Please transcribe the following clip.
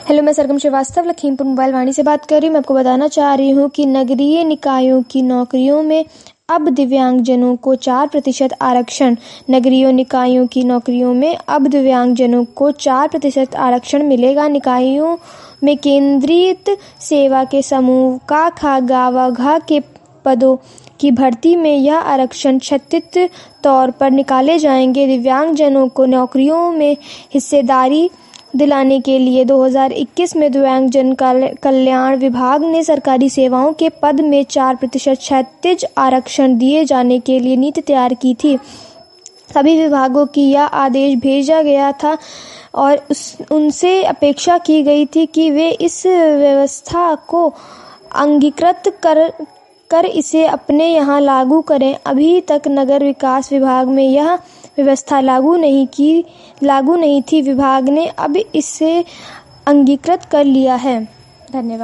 Hello, मैं Sargam Srivastava Lakhimpur mobile Vani से बात कर रही हूँ। मैं आपको बताना चाह रही हूँ कि नगरीय निकायों की नौकरियों में अब दिव्यांगजनों को 4% आरक्षण। नगरीय निकायों की नौकरियों में अब दिव्यांगजनों को 4% आरक्षण मिलेगा। निकायों में केंद्रीय सेवा के समूह का ख के पदों की भर्ती में यह आरक्षण क्षैतिज तौर पर निकाले जाएंगे। दिव्यांगजनों को नौकरियों में हिस्सेदारी दिलाने के लिए 2021 में दिव्यांगजन कल्याण विभाग ने सरकारी सेवाओं के पद में 4% क्षैतिज आरक्षण दिए जाने के लिए नीति तैयार की थी। सभी विभागों की यह आदेश भेजा गया था और उनसे अपेक्षा की गई थी कि वे इस व्यवस्था को अंगीकृत कर इसे अपने यहाँ लागू करें। अभी तक नगर विकास विभाग में यह व्यवस्था लागू नहीं थी। विभाग ने अब इसे अंगीकृत कर लिया है। धन्यवाद।